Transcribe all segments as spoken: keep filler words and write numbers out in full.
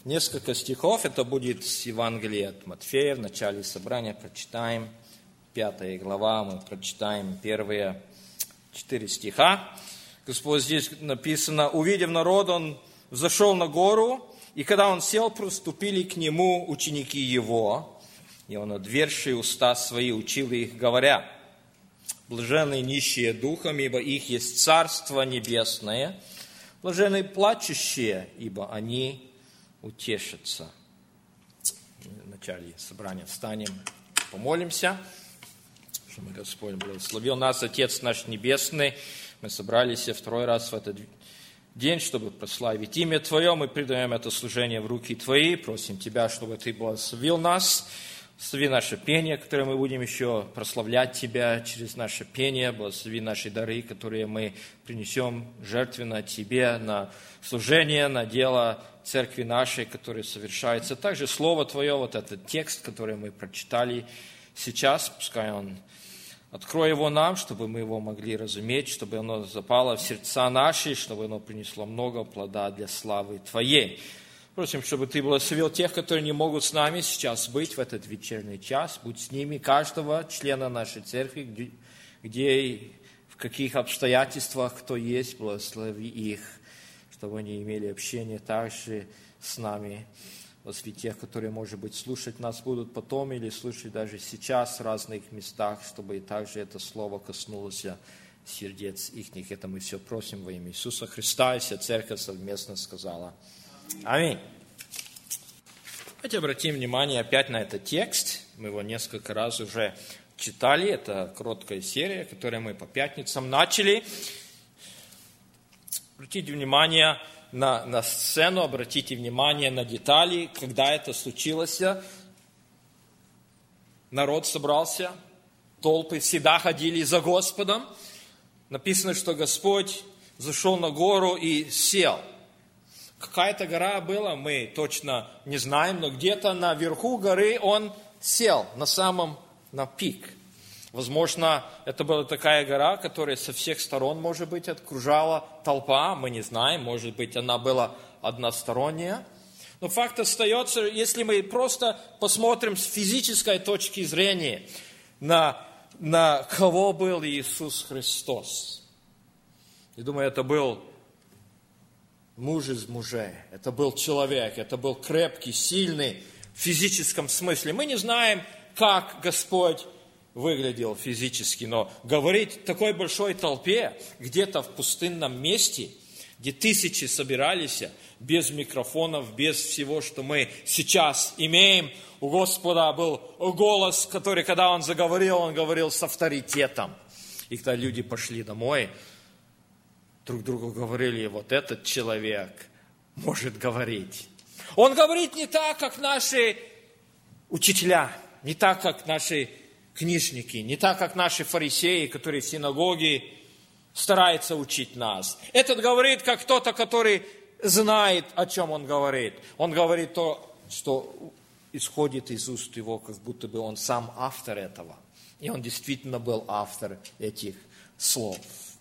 Несколько стихов, это будет с Евангелия от Матфея, в начале собрания прочитаем, пятая глава, мы прочитаем первые четыре стиха. Господь, здесь написано: «Увидев народ, он взошел на гору, и когда он сел, приступили к нему ученики его, и он, отверши уста свои, учил их, говоря: блаженны нищие духом, ибо их есть Царство Небесное, блаженны плачущие, ибо они утешатся». В начале собрания встанем, помолимся, чтобы Господь благословил нас, Отец наш Небесный. Мы собрались второй раз в этот день, чтобы прославить имя Твое. Мы предаем это служение в руки Твои. Просим Тебя, чтобы Ты благословил нас. Благослови наше пение, которое мы будем еще прославлять Тебя через наше пение. Благослови наши дары, которые мы принесем жертвенно Тебе на служение, на дело церкви нашей, которое совершается. Также Слово Твое, вот этот текст, который мы прочитали сейчас, пускай он открой его нам, чтобы мы его могли разуметь, чтобы оно запало в сердца наши, чтобы оно принесло много плода для славы Твоей. Просим, чтобы Ты благословил тех, которые не могут с нами сейчас быть в этот вечерний час. Будь с ними, каждого члена нашей церкви, где, где и в каких обстоятельствах кто есть, благослови их, чтобы они имели общение также с нами. Благослови тех, которые, может быть, слушать нас будут потом или слушать даже сейчас в разных местах, чтобы и также это слово коснулось сердец ихних. Это мы все просим во имя Иисуса Христа, и вся церковь совместно сказала аминь. Давайте обратим внимание опять на этот текст. Мы его несколько раз уже читали. Это короткая серия, которую мы по пятницам начали. Обратите внимание на, на сцену, обратите внимание на детали, когда это случилось. Народ собрался, толпы всегда ходили за Господом. Написано, что Господь зашел на гору и сел. Какая-то гора была, мы точно не знаем, но где-то наверху горы он сел, на самом, на пик. Возможно, это была такая гора, которая со всех сторон, может быть, окружала толпа, мы не знаем, может быть, она была односторонняя. Но факт остается, если мы просто посмотрим с физической точки зрения на, на кого был Иисус Христос. Я думаю, это был муж из мужей, это был человек, это был крепкий, сильный в физическом смысле. Мы не знаем, как Господь выглядел физически, но говорить такой большой толпе, где-то в пустынном месте, где тысячи собирались, без микрофонов, без всего, что мы сейчас имеем, у Господа был голос, который, когда Он заговорил, Он говорил с авторитетом. И когда люди пошли домой, друг другу говорили: вот этот человек может говорить. Он говорит не так, как наши учителя, не так, как наши книжники, не так, как наши фарисеи, которые в синагоге стараются учить нас. Этот говорит, как кто-то, который знает, о чем он говорит. Он говорит то, что исходит из уст его, как будто бы он сам автор этого. И он действительно был автор этих слов.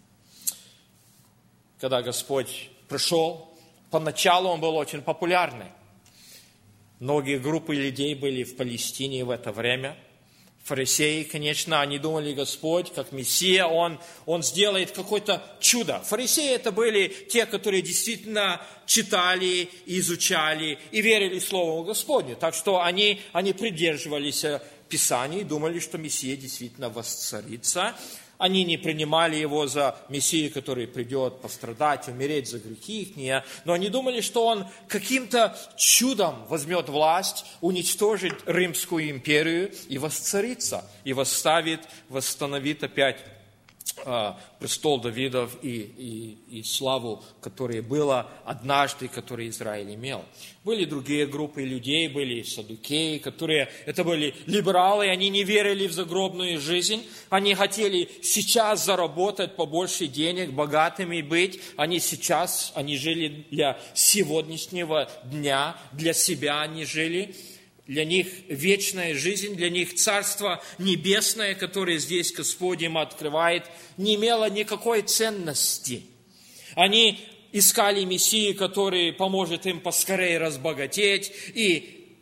Когда Господь пришел, поначалу Он был очень популярный. Многие группы людей были в Палестине в это время. Фарисеи, конечно, они думали, Господь, как Мессия, Он, он сделает какое-то чудо. Фарисеи это были те, которые действительно читали, изучали и верили Слову Господню. Так что они, они придерживались Писаний, думали, что Мессия действительно воцарится. Они не принимали его за Мессию, который придет пострадать, умереть за грехи их, но они думали, что он каким-то чудом возьмет власть, уничтожит Римскую империю и воцарится, и восставит, восстановит опять э, престол Давидов и, и, и славу, которая была однажды, которую Израиль имел. Были другие группы людей, были саддукеи, которые, это были либералы, они не верили в загробную жизнь, они хотели сейчас заработать побольше денег, богатыми быть, они сейчас, они жили для сегодняшнего дня, для себя они жили, для них вечная жизнь, для них Царство Небесное, которое здесь Господь им открывает, не имело никакой ценности. Они искали Мессию, который поможет им поскорее разбогатеть и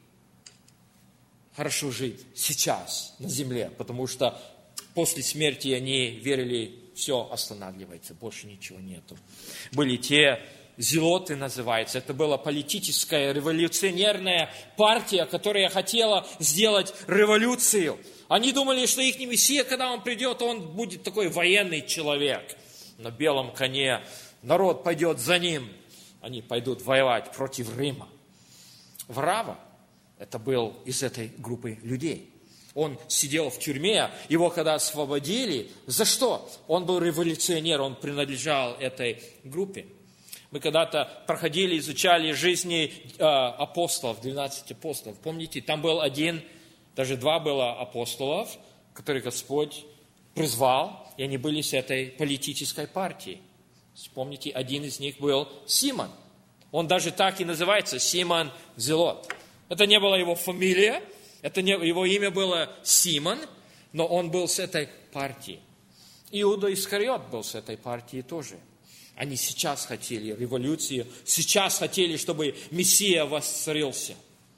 хорошо жить сейчас на земле, потому что после смерти они верили, все останавливается, больше ничего нету. Были те зелоты, называется. Это была политическая, революционерная партия, которая хотела сделать революцию. Они думали, что их Мессия, когда он придет, он будет такой военный человек на белом коне. Народ пойдет за ним. Они пойдут воевать против Рима. Врава, это был из этой группы людей. Он сидел в тюрьме, его когда освободили, за что? Он был революционер, он принадлежал этой группе. Мы когда-то проходили, изучали жизни э, апостолов, двенадцать апостолов. Помните, там был один, даже два было апостолов, которых Господь призвал, и они были с этой политической партией. Помните, один из них был Симон. Он даже так и называется, Симон Зелот. Это не была его фамилия, это не, его имя было Симон, но он был с этой партии. Иуда Искариот был с этой партии тоже. Они сейчас хотели революции, сейчас хотели, чтобы Мессия воцарился.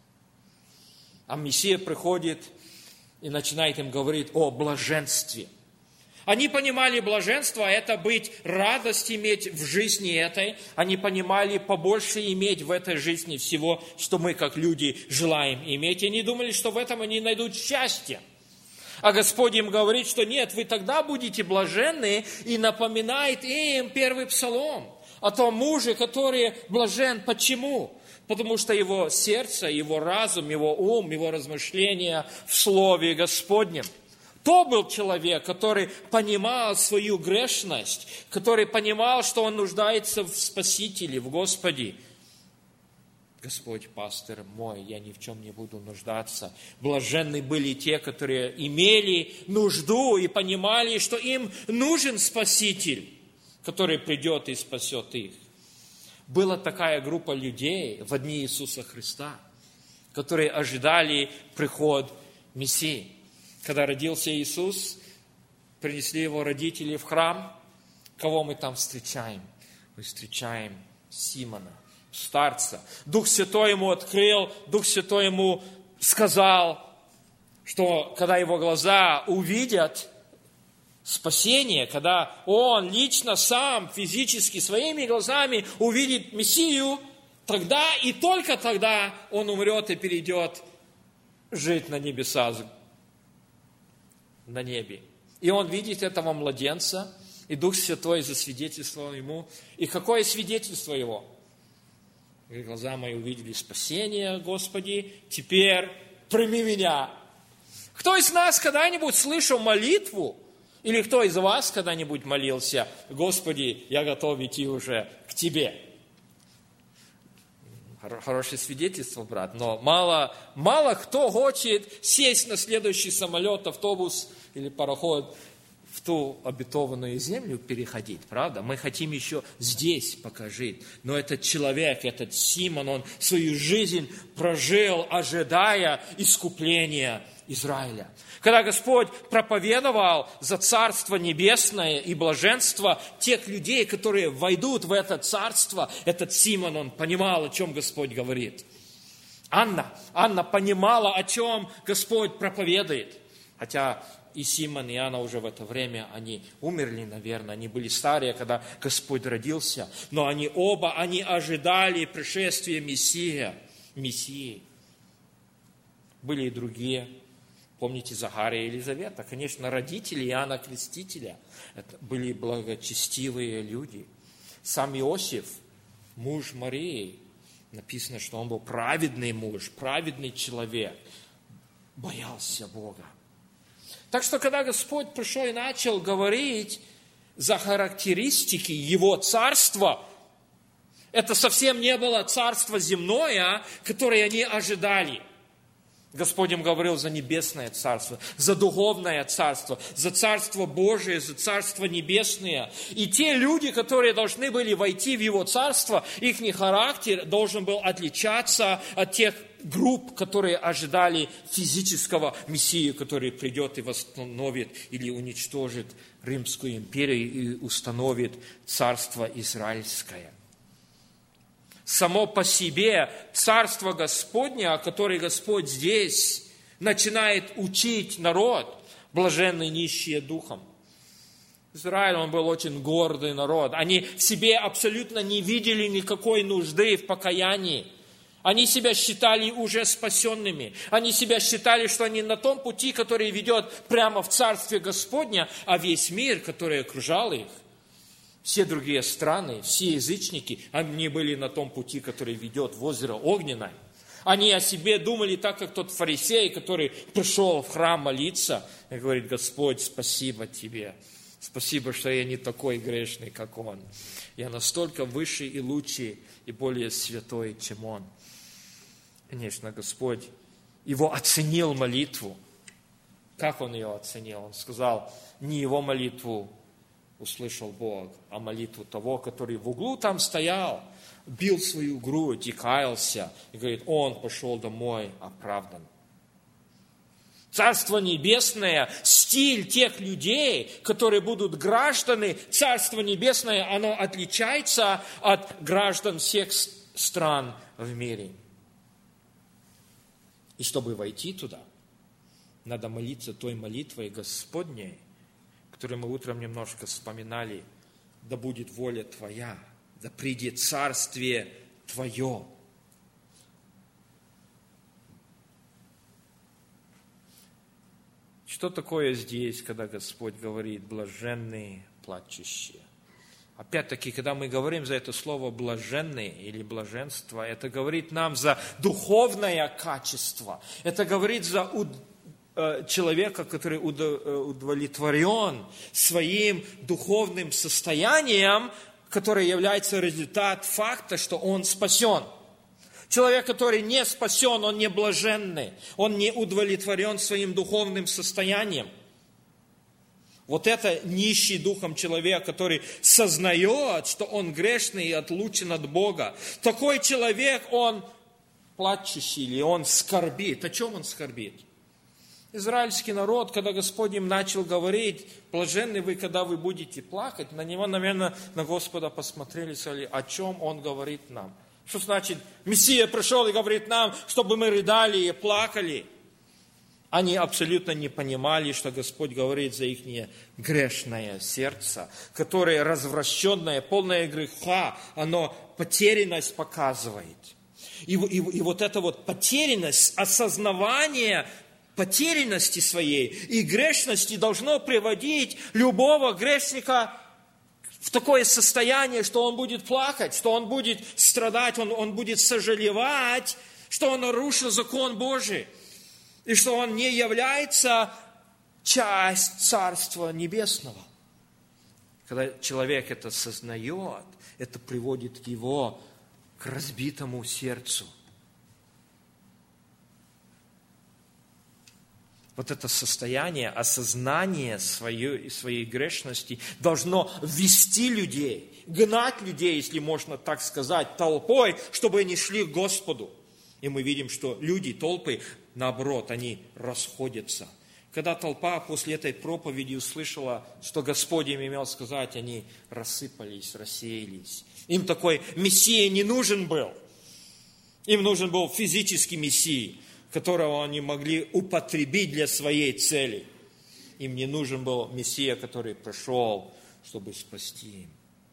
А Мессия приходит и начинает им говорить о блаженстве. Они понимали блаженство, это быть, радость иметь в жизни этой. Они понимали побольше иметь в этой жизни всего, что мы, как люди, желаем иметь. И они думали, что в этом они найдут счастье. А Господь им говорит, что нет, вы тогда будете блаженны, и напоминает им первый псалом о том муже, который блажен. Почему? Потому что его сердце, его разум, его ум, его размышления в Слове Господнем. То был человек, который понимал свою грешность, который понимал, что он нуждается в Спасителе, в Господе. Господь, пастырь мой, я ни в чем не буду нуждаться. Блаженны были те, которые имели нужду и понимали, что им нужен Спаситель, который придет и спасет их. Была такая группа людей в дни Иисуса Христа, которые ожидали приход Мессии. Когда родился Иисус, принесли его родители в храм. Кого мы там встречаем? Мы встречаем Симона, старца. Дух Святой ему открыл, Дух Святой ему сказал, что когда его глаза увидят спасение, когда он лично сам физически своими глазами увидит Мессию, тогда и только тогда он умрет и перейдет жить на небеса, на небе. И он видит этого младенца, и Дух Святой засвидетельствовал ему. И какое свидетельство его? Глаза мои увидели спасение, Господи, теперь прими меня. Кто из нас когда-нибудь слышал молитву? Или кто из вас когда-нибудь молился: Господи, я готов идти уже к Тебе? Хорошее свидетельство, брат, но мало, мало кто хочет сесть на следующий самолет, автобус или пароход в ту обетованную землю переходить, правда? Мы хотим еще здесь пока жить. Но этот человек, этот Симон, он свою жизнь прожил, ожидая искупления Израиля. Когда Господь проповедовал за Царство Небесное и блаженство тех людей, которые войдут в это Царство, этот Симон, он понимал, о чем Господь говорит. Анна, Анна понимала, о чем Господь проповедует. Хотя и Симон, и Анна уже в это время, они умерли, наверное, они были старые, когда Господь родился. Но они оба, они ожидали пришествия Мессия, Мессии. Были и другие. Помните Захария и Елизавета? Конечно, родители Иоанна Крестителя. Это были благочестивые люди. Сам Иосиф, муж Марии, написано, что он был праведный муж, праведный человек, боялся Бога. Так что, когда Господь пришел и начал говорить за характеристики Его царства, это совсем не было царство земное, которое они ожидали. Господь им говорил за небесное царство, за духовное царство, за царство Божие, за царство небесное. И те люди, которые должны были войти в Его царство, их характер должен был отличаться от тех групп, которые ожидали физического Мессию, который придет и восстановит или уничтожит Римскую империю и установит царство израильское. само по себе Царство Господне, о котором Господь здесь начинает учить народ, блаженны нищие духом. Израиль, он был очень гордый народ. Они в себе абсолютно не видели никакой нужды в покаянии. Они себя считали уже спасенными. Они себя считали, что они на том пути, который ведет прямо в Царстве Господне, а весь мир, который окружал их, все другие страны, все язычники, они были на том пути, который ведет в озеро Огненное. Они о себе думали так, как тот фарисей, который пришел в храм молиться и говорит: Господь, спасибо Тебе. Спасибо, что я не такой грешный, как он. Я настолько выше и лучше, и более святой, чем он. Конечно, Господь его оценил молитву. Как он ее оценил? Он сказал, не его молитву услышал Бог, а молитву того, который в углу там стоял, бил свою грудь и каялся, и говорит, он пошел домой оправдан. Царство Небесное, стиль тех людей, которые будут граждане, Царство Небесное, оно отличается от граждан всех стран в мире. И чтобы войти туда, надо молиться той молитвой Господней, которую мы утром немножко вспоминали. Да будет воля Твоя, да придет Царствие Твое. Что такое здесь, когда Господь говорит «блаженные плачущие»? Опять-таки, когда мы говорим за это слово «блаженные» или «блаженство», это говорит нам за духовное качество. Это говорит за человека, который удовлетворен своим духовным состоянием, которое является результат факта, что он спасен. Человек, который не спасен, он не блаженный, он не удовлетворен своим духовным состоянием. Вот это нищий духом человек, который сознает, что он грешный и отлучен от Бога. Такой человек, он плачущий или он скорбит. О чем он скорбит? Израильский народ, когда Господь им начал говорить, блаженны вы, когда вы будете плакать, на него, наверное, на Господа посмотрели и сказали, о чем он говорит нам. Что значит, Мессия пришел и говорит нам, чтобы мы рыдали и плакали. Они абсолютно не понимали, что Господь говорит за их грешное сердце, которое развращенное, полное греха, оно потерянность показывает. И, и, и вот эта вот потерянность, осознавание потерянности своей и грешности должно приводить любого грешника в такое состояние, что он будет плакать, что он будет страдать, он, он будет сожалевать, что он нарушил закон Божий, и что он не является частью Царства Небесного. Когда человек это сознает, это приводит его к разбитому сердцу. Вот это состояние осознания своей, своей грешности должно вести людей, гнать людей, если можно так сказать, толпой, чтобы они шли к Господу. И мы видим, что люди, толпы, наоборот, они расходятся. Когда толпа после этой проповеди услышала, что Господь им имел сказать, они рассыпались, рассеялись. Им такой Мессия не нужен был. Им нужен был физический Мессия, которого они могли употребить для своей цели. Им не нужен был Мессия, который пришел, чтобы спасти им.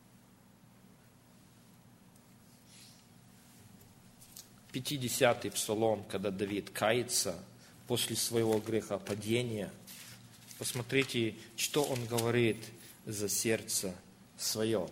пятидесятый псалом, когда Давид кается после своего грехопадения. Посмотрите, что он говорит за сердце свое.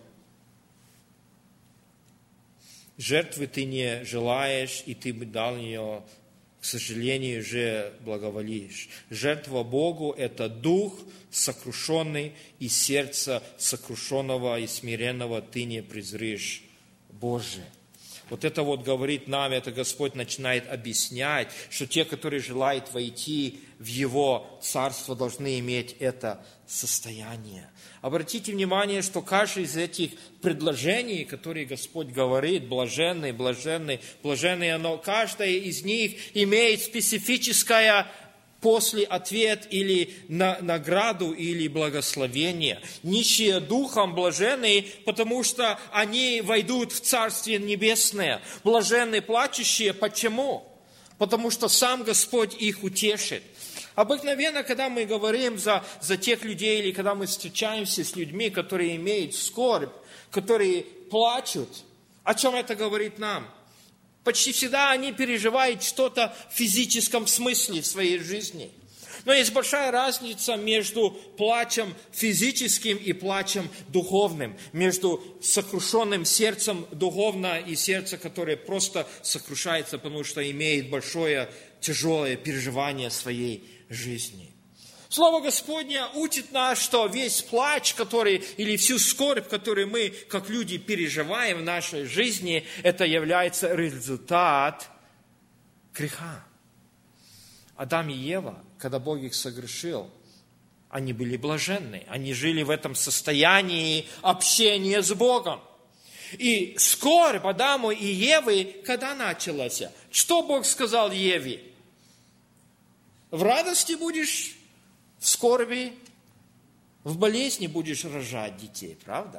Жертвы ты не желаешь, и ты бы дал ее, к сожалению, же благоволишь. Жертва Богу – это дух сокрушенный, и сердце сокрушенного и смиренного ты не презришь, Боже. Вот это вот говорит нам, это Господь начинает объяснять, что те, которые желают войти в Его Царство, должны иметь это состояние. Обратите внимание, что каждое из этих предложений, которые Господь говорит, блаженный, блаженный, блаженный, оно, каждое из них имеет специфическое после ответ или на, награду или благословение. Нищие духом блаженные, потому что они войдут в Царствие Небесное. Блаженные плачущие, почему? Потому что сам Господь их утешит. Обыкновенно, когда мы говорим за, за тех людей, или когда мы встречаемся с людьми, которые имеют скорбь, которые плачут, о чем это говорит нам? Почти всегда они переживают что-то в физическом смысле в своей жизни. Но есть большая разница между плачем физическим и плачем духовным, между сокрушенным сердцем духовно и сердцем, которое просто сокрушается, потому что имеет большое, тяжелое переживание своей жизни. Слово Господне учит нас, что весь плач, который, или всю скорбь, которую мы, как люди, переживаем в нашей жизни, это является результат греха. Адам и Ева, когда Бог их согрешил, они были блаженны. Они жили в этом состоянии общения с Богом. И скорбь Адаму и Евы, когда началась? Что Бог сказал Еве? В радости будешь, в скорби, в болезни будешь рожать детей, правда?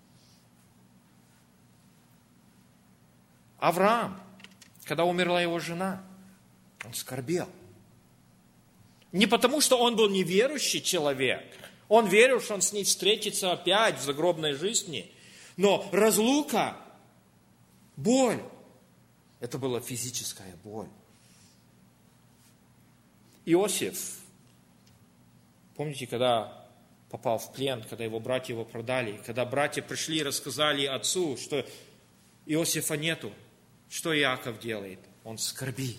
Авраам, когда умерла его жена, он скорбел. Не потому, что он был неверующий человек. Он верил, что он с ней встретится опять в загробной жизни. Но разлука, боль, это была физическая боль. Иосиф, помните, когда попал в плен, когда его братья его продали, когда братья пришли и рассказали отцу, что Иосифа нету, что Иаков делает? Он скорбит.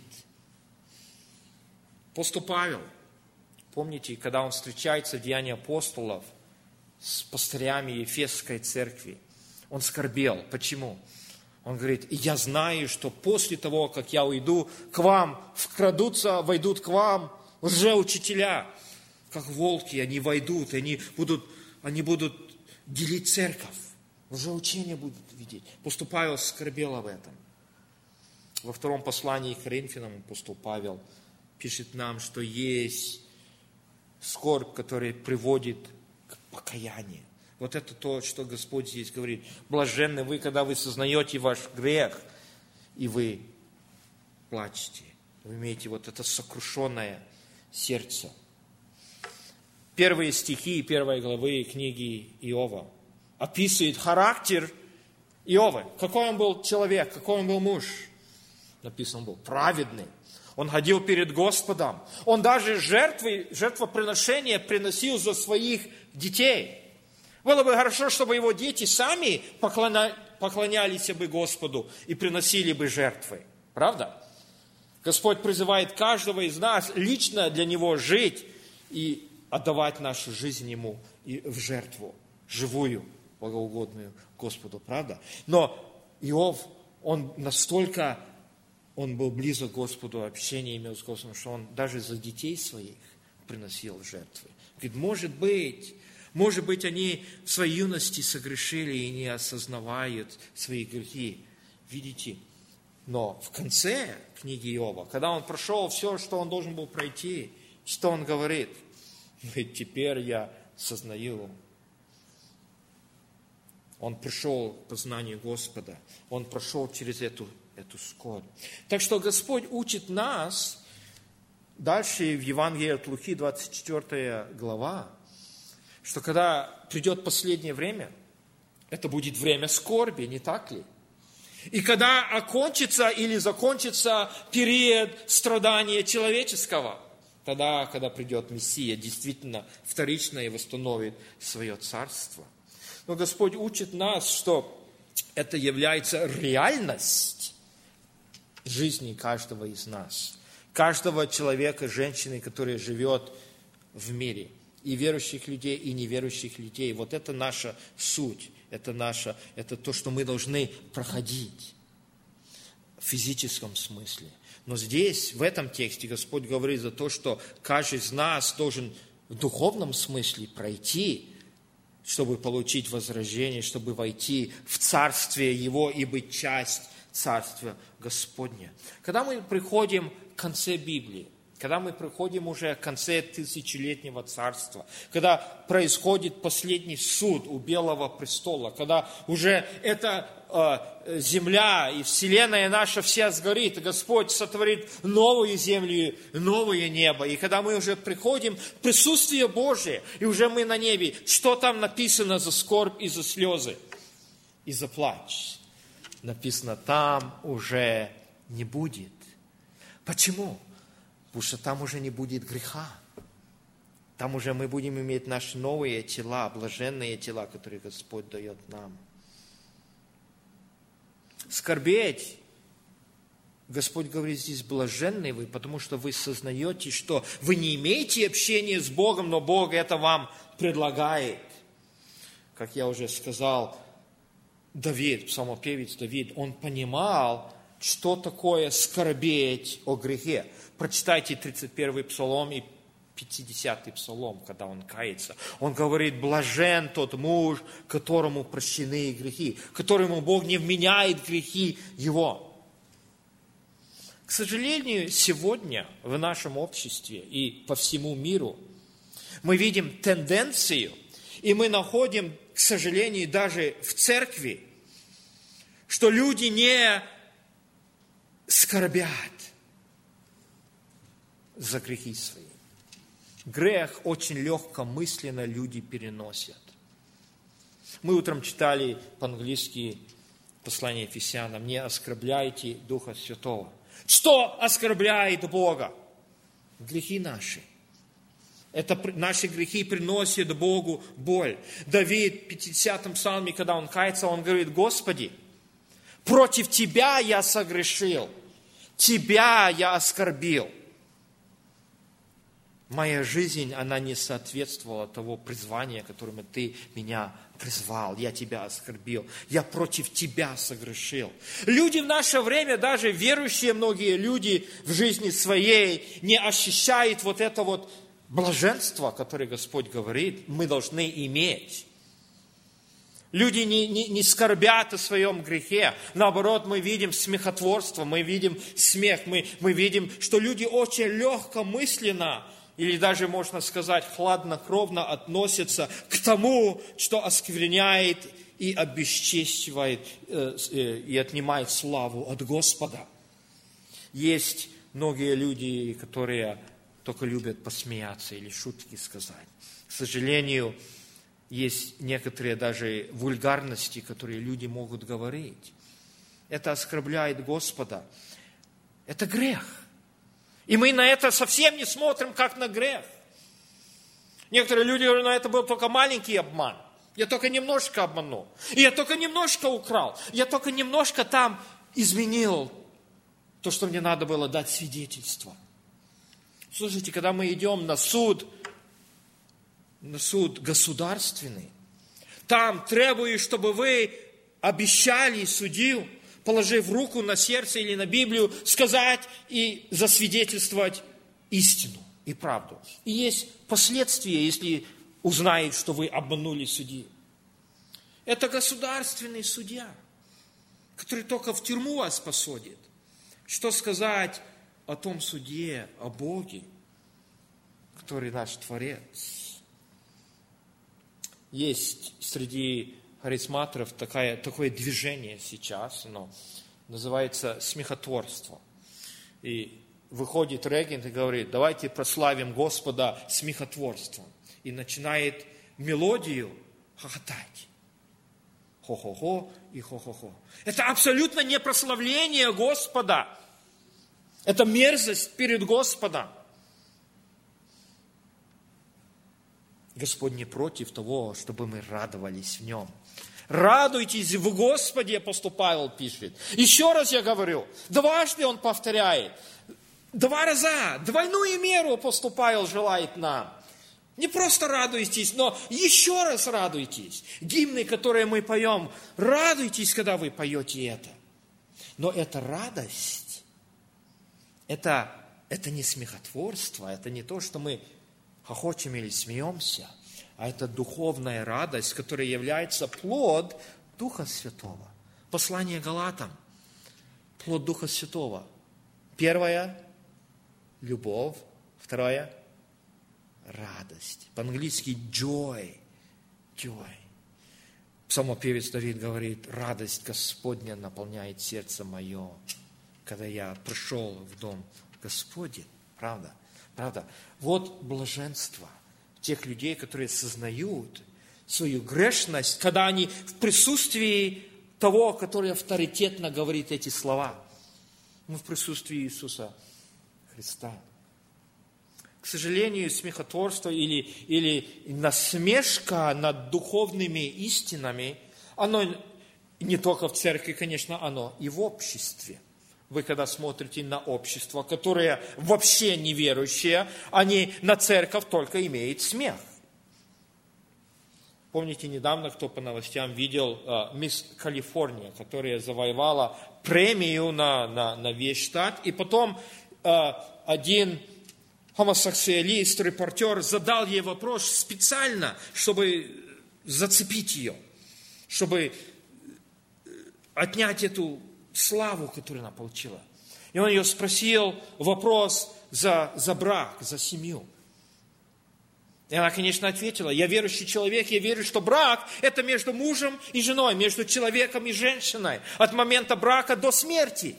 Апостол Павел, помните, когда он встречается в Деянии апостолов с пастырями Ефесской церкви, он скорбел. Почему? Он говорит, я знаю, что после того, как я уйду, к вам вкрадутся, войдут к вам лжеучителя, как волки, они войдут, они будут, они будут делить церковь, лжеучения будут видеть. Апостол Павел скорбел об этом. Во втором послании к Коринфянам апостол Павел пишет нам, что есть скорбь, которая приводит к покаянию. Вот это то, что Господь здесь говорит. Блаженны вы, когда вы сознаете ваш грех, и вы плачете. Вы имеете вот это сокрушенное сердце. Первые стихи первой главы книги Иова описывают характер Иова. Какой он был человек, какой он был муж. Написано, он был праведный. Он ходил перед Господом. Он даже жертвы, жертвоприношения приносил за своих детей. Было бы хорошо, чтобы его дети сами поклоня, поклонялись бы Господу и приносили бы жертвы. Правда? Господь призывает каждого из нас лично для Него жить и отдавать нашу жизнь Ему и в жертву, живую, богоугодную Господу. Правда? Но Иов, он настолько, он был близок к Господу, общение имел с Господом, что он даже за детей своих приносил жертвы. Говорит, может быть, может быть, они в своей юности согрешили и не осознавают свои грехи. Видите? Но в конце книги Иова, когда он прошел все, что он должен был пройти, что он говорит? Говорит, теперь я сознаю. Он пришел к познанию Господа. Он прошел через эту, эту скорбь. Так что Господь учит нас, дальше в Евангелии от Луки, двадцать четвёртая глава, что когда придет последнее время, это будет время скорби, не так ли? И когда окончится или закончится период страдания человеческого, тогда, когда придет Мессия, действительно вторично и восстановит свое царство. Но Господь учит нас, что это является реальность жизни каждого из нас, каждого человека, женщины, которая живет в мире. И верующих людей, и неверующих людей. Вот это наша суть, это, наша, это то, что мы должны проходить в физическом смысле. Но здесь, в этом тексте, Господь говорит за то, что каждый из нас должен в духовном смысле пройти, чтобы получить возрождение, чтобы войти в Царствие Его и быть часть Царствия Господня. Когда мы приходим к концу Библии, когда мы приходим уже к конце тысячелетнего царства, когда происходит последний суд у Белого престола, когда уже эта э, земля и вселенная наша вся сгорит, и Господь сотворит новую землю, новое небо. И когда мы уже приходим в присутствие Божие, и уже мы на небе, что там написано за скорбь и за слезы, и за плач? Написано, там уже не будет. Почему? Потому что там уже не будет греха. Там уже мы будем иметь наши новые тела, блаженные тела, которые Господь дает нам. Скорбеть, Господь говорит здесь, блаженны вы, потому что вы сознаете, что вы не имеете общения с Богом, но Бог это вам предлагает. Как я уже сказал, Давид, псалмопевец Давид, он понимал, что такое скорбеть о грехе. Прочитайте тридцать первый псалом и пятидесятый псалом, когда он кается. Он говорит, блажен тот муж, которому прощены грехи, которому Бог не вменяет грехи его. К сожалению, сегодня в нашем обществе и по всему миру мы видим тенденцию, и мы находим, к сожалению, даже в церкви, что люди не скорбят за грехи свои. Грех очень легкомысленно люди переносят. Мы утром читали по-английски послание Ефесянам, не оскорбляйте Духа Святого. Что оскорбляет Бога? Грехи наши. Это наши грехи приносят Богу боль. Давид в пятидесятом псалме, когда он кается, он говорит, Господи, против Тебя я согрешил, Тебя я оскорбил. Моя жизнь, она не соответствовала того призвания, которым Ты меня призвал. Я Тебя оскорбил. Я против Тебя согрешил. Люди в наше время, даже верующие многие люди в жизни своей, не ощущают вот это вот блаженство, которое Господь говорит, мы должны иметь. Люди не, не, не скорбят о своем грехе. Наоборот, мы видим смехотворство, мы видим смех, мы, мы видим, что люди очень легкомысленно, или даже, можно сказать, хладнокровно относятся к тому, что оскверняет и обесчестивает, э, э, и отнимает славу от Господа. Есть многие люди, которые только любят посмеяться или шутки сказать. К сожалению, есть некоторые даже вульгарности, которые люди могут говорить. Это оскорбляет Господа. Это грех. И мы на это совсем не смотрим, как на грех. Некоторые люди говорят, ну это был только маленький обман. Я только немножко обманул. И я только немножко украл. Я только немножко там изменил то, что мне надо было дать свидетельство. Слушайте, когда мы идем на суд, на суд государственный, там требуют, чтобы вы обещали судью, положив руку на сердце или на Библию, сказать и засвидетельствовать истину и правду. И есть последствия, если узнает, что вы обманули судью. Это государственный судья, который только в тюрьму вас посадит. Что сказать о том судье, о Боге, который наш Творец? Есть среди харизматоров такое, такое движение сейчас, оно называется смехотворство. И выходит регент и говорит, давайте прославим Господа смехотворством. И начинает мелодию хохотать. Хо-хо-хо и хо-хо-хо. Это абсолютно не прославление Господа. Это мерзость перед Господом. Господь не против того, чтобы мы радовались в Нем. Радуйтесь в Господе, апостол Павел пишет. Еще раз я говорю, дважды он повторяет. Два раза, двойную меру апостол Павел желает нам. Не просто радуйтесь, но еще раз радуйтесь. Гимны, которые мы поем, радуйтесь, когда вы поете это. Но это радость, это, это не смехотворство, это не то, что мы хохочем или смеемся, а это духовная радость, которая является плод Духа Святого. Послание Галатам. Плод Духа Святого. Первое – любовь, Второе – радость. По-английски joy. Joy. Псалмопевец Давид говорит: радость Господня наполняет сердце мое, когда я пришел в дом Господень. Правда? Правда? Вот блаженство тех людей, которые сознают свою грешность, когда они в присутствии того, который авторитетно говорит эти слова. Мы в присутствии Иисуса Христа. К сожалению, смехотворство или, или насмешка над духовными истинами, оно не только в церкви, конечно, оно и в обществе. Вы когда смотрите на общество, которое вообще неверующее, они на церковь только имеют смех. Помните, недавно, кто по новостям видел, мисс Калифорния, которая завоевала премию на, на, на весь штат, и потом один гомосексуалист, репортер, задал ей вопрос специально, чтобы зацепить ее, чтобы отнять эту славу, которую она получила. И он ее спросил вопрос за, за брак, за семью. И она, конечно, ответила: я верующий человек, я верю, что брак – это между мужем и женой, между человеком и женщиной, от момента брака до смерти.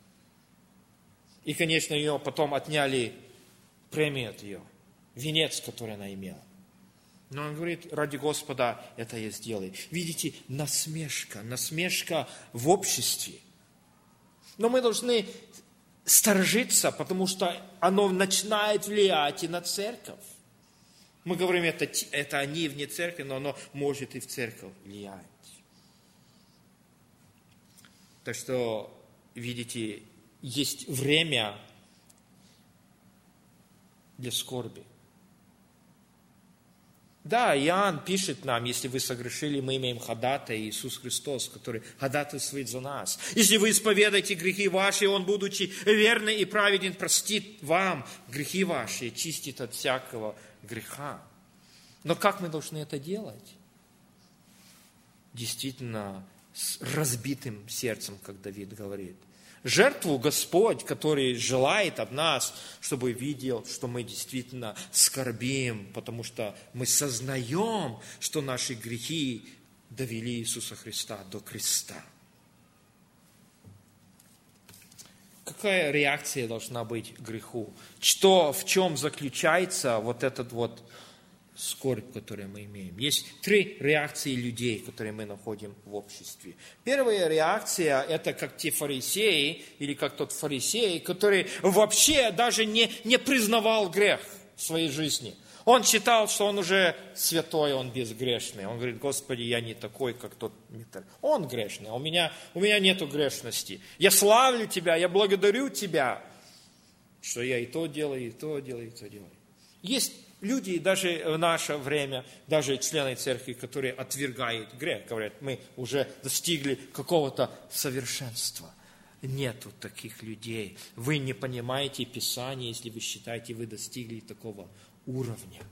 И, конечно, ее потом отняли премию от ее, венец, который она имела. Но он говорит: ради Господа это я сделаю. Видите, насмешка, насмешка в обществе. Но мы должны сторожиться, потому что оно начинает влиять и на церковь. Мы говорим, это, это они вне церкви, но оно может и в церковь влиять. Так что, видите, есть время для скорби. Да, Иоанн пишет нам: если вы согрешили, мы имеем ходатая Иисус Христос, который ходатайствует за нас. Если вы исповедаете грехи ваши, Он, будучи верный и праведен, простит вам грехи ваши и чистит от всякого греха. Но как мы должны это делать? Действительно, с разбитым сердцем, как Давид говорит. Жертву Господь, который желает от нас, чтобы видел, что мы действительно скорбим, потому что мы сознаем, что наши грехи довели Иисуса Христа до креста. Какая реакция должна быть к греху? Что, в чем заключается вот этот вот скорбь, которую мы имеем? Есть три реакции людей, которые мы находим в обществе. Первая реакция – это как те фарисеи, или как тот фарисей, который вообще даже не, не признавал грех в своей жизни. Он считал, что он уже святой, он безгрешный. Он говорит: Господи, я не такой, как тот. Он грешный, а у меня, у меня нету грешности. Я славлю Тебя, я благодарю Тебя, что я и то делаю, и то делаю, и то делаю. Есть люди даже в наше время, даже члены церкви, которые отвергают грех, говорят: мы уже достигли какого-то совершенства. Нету таких людей. Вы не понимаете Писание, если вы считаете, вы достигли такого уровня.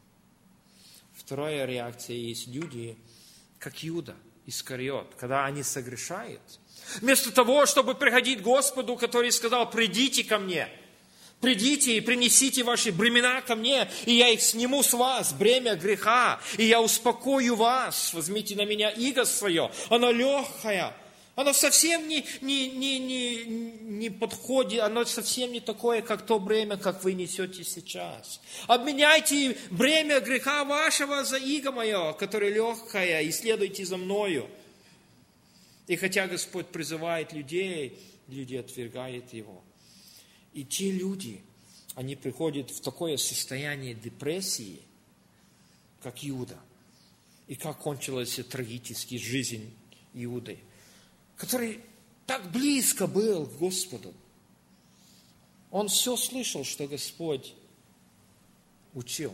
Вторая реакция: есть люди, как Иуда Искариот, когда они согрешают, вместо того, чтобы приходить к Господу, который сказал: придите ко мне, придите и принесите ваши бремена ко мне, и я их сниму с вас, бремя греха, и я успокою вас. Возьмите на меня иго свое, оно легкое, оно совсем не, не, не, не, не подходит, оно совсем не такое, как то бремя, как вы несете сейчас. Обменяйте бремя греха вашего за иго мое, которое легкое, и следуйте за мною. И хотя Господь призывает людей, люди отвергают Его. И те люди, они приходят в такое состояние депрессии, как Иуда. И как кончилась трагически жизнь Иуды, который так близко был к Господу. Он все слышал, что Господь учил.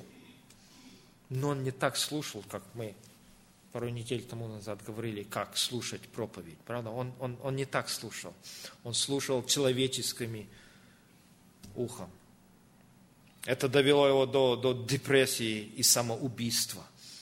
Но он не так слушал, как мы пару недель тому назад говорили, как слушать проповедь. Правда? Он, он, он не так слушал. Он слушал человеческими ухом. Это довело его до, до депрессии и самоубийства.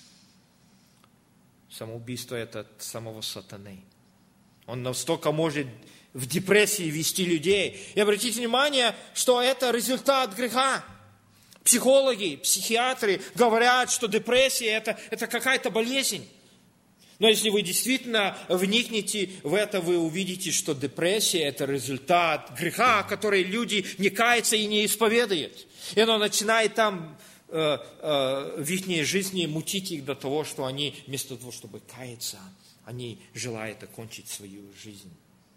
Самоубийство – это от самого сатаны. Он настолько может в депрессии вести людей. И обратите внимание, что это результат греха. Психологи, психиатры говорят, что депрессия это, это какая-то болезнь. Но если вы действительно вникнете в это, вы увидите, что депрессия – это результат греха, который люди не каются и не исповедуют. И оно начинает там э, э, в их жизни мутить их до того, что они вместо того, чтобы каяться, они желают окончить свою жизнь.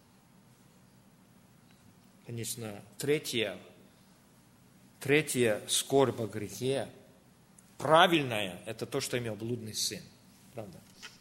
Конечно, третье, третье скорбь о грехе, правильное, это то, что имел блудный сын. Правда?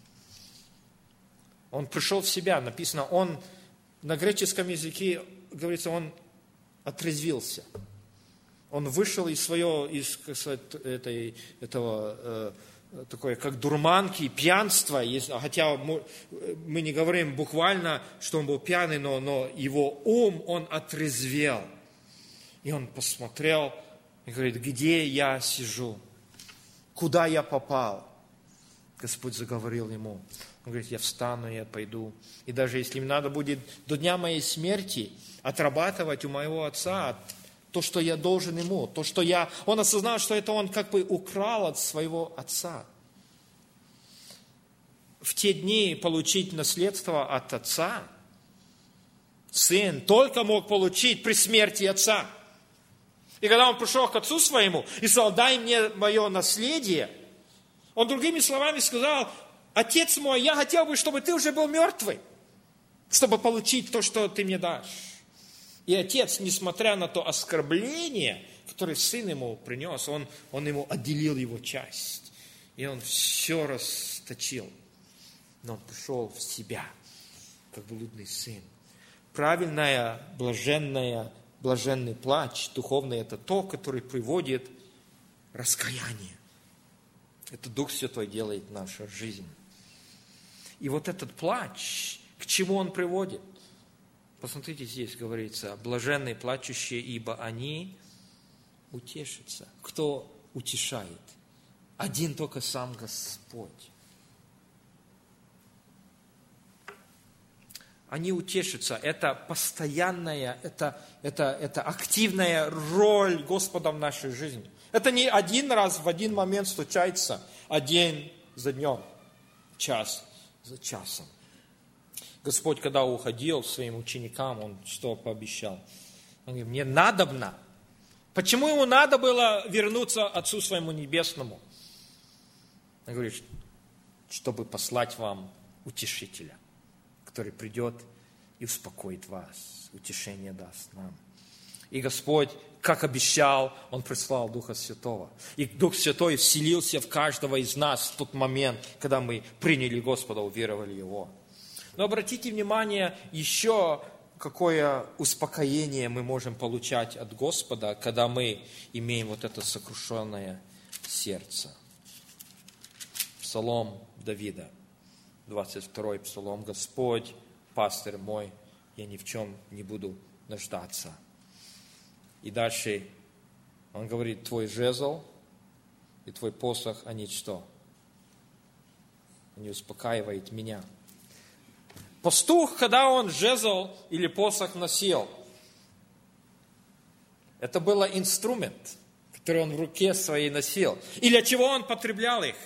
Он пришел в себя, написано, он на греческом языке, говорится, он отрезвился. Он вышел из своего, из, как сказать, этой, этого, э, такой, как дурманки, пьянства, если, хотя мы, мы не говорим буквально, что он был пьяный, но, но его ум, он отрезвел. И он посмотрел и говорит, где я сижу, куда я попал. Господь заговорил ему. Он говорит, я встану, я пойду. И даже если мне надо будет до дня моей смерти отрабатывать у моего отца то, что я должен ему, то, что я... Он осознал, что это он как бы украл от своего отца. В те дни получить наследство от отца сын только мог получить при смерти отца. И когда он пришел к отцу своему и сказал, дай мне мое наследие, он другими словами сказал, отец мой, я хотел бы, чтобы ты уже был мертвый, чтобы получить то, что ты мне дашь. И отец, несмотря на то оскорбление, которое сын ему принес, он, он ему отделил его часть. И он все расточил. Но он пришел в себя, как блудный сын. Правильная, блаженная, блаженный плач, духовный, это то, который приводит раскаяние. Это Дух Святой делает в нашу жизнь. И вот этот плач, к чему он приводит? Посмотрите, здесь говорится, блаженные плачущие, ибо они утешатся. Кто утешает? Один только сам Господь. Они утешатся. Это постоянная, это, это, это активная роль Господа в нашей жизни. Это не один раз в один момент случается, а день за днем, час за часом. Господь, когда уходил своим ученикам, Он что пообещал? Он говорит, мне надобно. Почему Ему надо было вернуться Отцу Своему Небесному? Он говорит, чтобы послать вам утешителя, который придет и успокоит вас, утешение даст нам. И Господь, как обещал, Он прислал Духа Святого. И Дух Святой вселился в каждого из нас в тот момент, когда мы приняли Господа, уверовали в Его. Но обратите внимание, еще какое успокоение мы можем получать от Господа, когда мы имеем вот это сокрушенное сердце. Псалом Давида, двадцать второй псалом. Господь, пастырь мой, я ни в чем не буду нуждаться. И дальше он говорит, твой жезл и твой посох, они что? Они успокаивают меня. Пастух, когда он жезл или посох носил, это был инструмент, который он в руке своей носил. И для чего он потреблял их?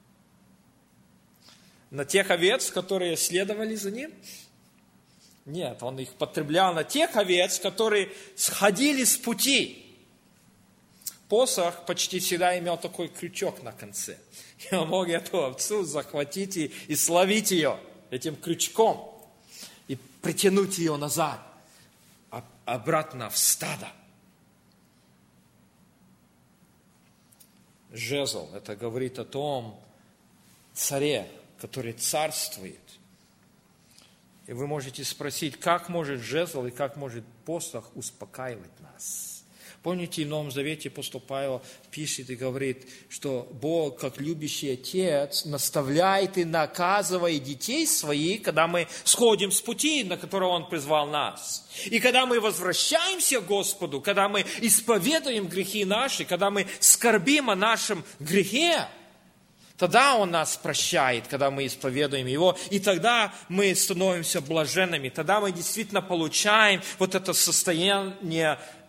На тех овец, которые следовали за ним? Нет, он их потреблял на тех овец, которые сходили с пути. Посох почти всегда имел такой крючок на конце. И он мог эту овцу захватить и, и словить ее этим крючком и притянуть ее назад, обратно в стадо. Жезл, это говорит о том царе, который царствует. И вы можете спросить, как может жезл и как может посох успокаивать нас? Помните, в Новом Завете апостол Павел пишет и говорит, что Бог, как любящий Отец, наставляет и наказывает детей своих, когда мы сходим с пути, на которого Он призвал нас. И когда мы возвращаемся к Господу, когда мы исповедуем грехи наши, когда мы скорбим о нашем грехе, тогда Он нас прощает, когда мы исповедуем Его, и тогда мы становимся блаженными, тогда мы действительно получаем вот это состояние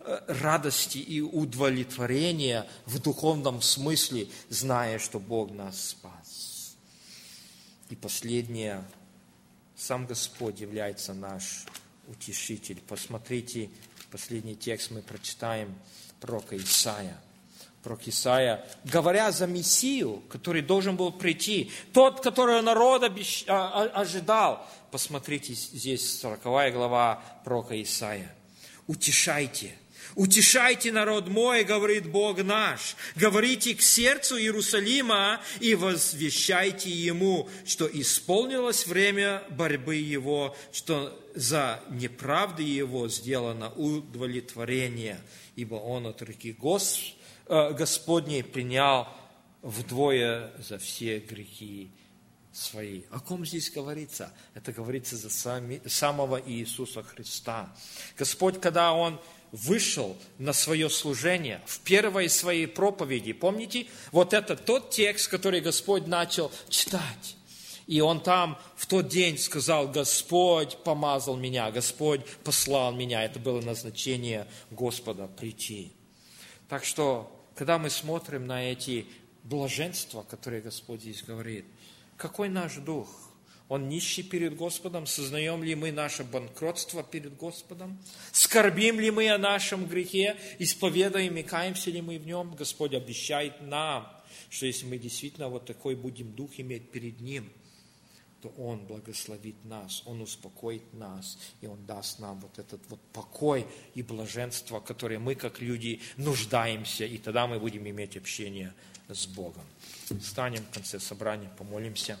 радости и удовлетворения в духовном смысле, зная, что Бог нас спас. И последнее, сам Господь является наш утешитель. Посмотрите, последний текст мы прочитаем, пророка Исаия. Пророк Исаия, говоря за Мессию, который должен был прийти, тот, которого народ обещ... ожидал. Посмотрите, здесь сороковая глава пророка Исаия. «Утешайте, утешайте народ мой, говорит Бог наш, говорите к сердцу Иерусалима и возвещайте ему, что исполнилось время борьбы его, что за неправды его сделано удовлетворение, ибо он от руки Господа Господней принял вдвое за все грехи свои». О ком здесь говорится? Это говорится за сами, самого Иисуса Христа. Господь, когда Он вышел на свое служение, в первой своей проповеди, помните, вот это тот текст, который Господь начал читать. И Он там в тот день сказал: Господь помазал меня, Господь послал меня. Это было назначение Господа прийти. Так что, когда мы смотрим на эти блаженства, которые Господь здесь говорит, какой наш дух? Он нищий перед Господом? Сознаем ли мы наше банкротство перед Господом? Скорбим ли мы о нашем грехе? Исповедуем и каемся ли мы в нем? Господь обещает нам, что если мы действительно вот такой будем дух иметь перед Ним, то Он благословит нас, Он успокоит нас, и Он даст нам вот этот вот покой и блаженство, которое мы, как люди, нуждаемся, и тогда мы будем иметь общение с Богом. Встанем в конце собрания, помолимся.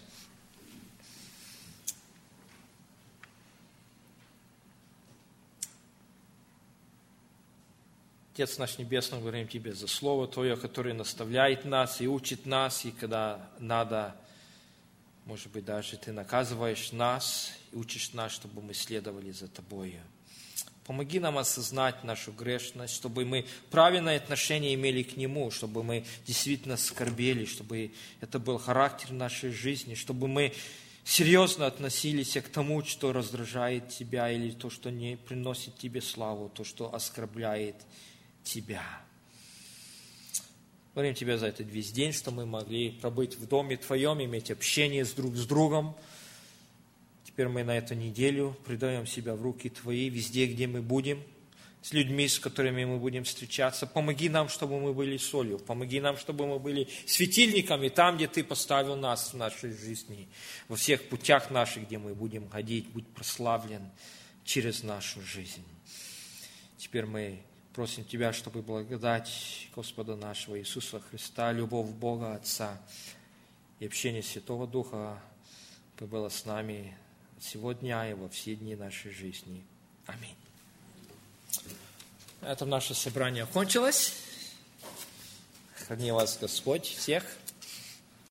Отец наш Небесный, говорим Тебе за Слово Твое, которое наставляет нас и учит нас, и когда надо, может быть, даже Ты наказываешь нас и учишь нас, чтобы мы следовали за Тобою. Помоги нам осознать нашу грешность, чтобы мы правильное отношение имели к Нему, чтобы мы действительно скорбели, чтобы это был характер нашей жизни, чтобы мы серьезно относились к тому, что раздражает Тебя, или то, что не приносит Тебе славу, то, что оскорбляет Тебя. Благодарим Тебя за этот весь день, что мы могли пробыть в доме Твоем, иметь общение с друг с другом. Теперь мы на эту неделю предаем себя в руки Твои, везде, где мы будем, с людьми, с которыми мы будем встречаться. Помоги нам, чтобы мы были солью. Помоги нам, чтобы мы были светильниками там, где Ты поставил нас в нашей жизни. Во всех путях наших, где мы будем ходить, будь прославлен через нашу жизнь. Теперь мы просим Тебя, чтобы благодать Господа нашего Иисуса Христа, любовь Бога Отца и общение Святого Духа было с нами сегодня и во все дни нашей жизни. Аминь. На этом наше собрание окончилось. Храни вас Господь всех.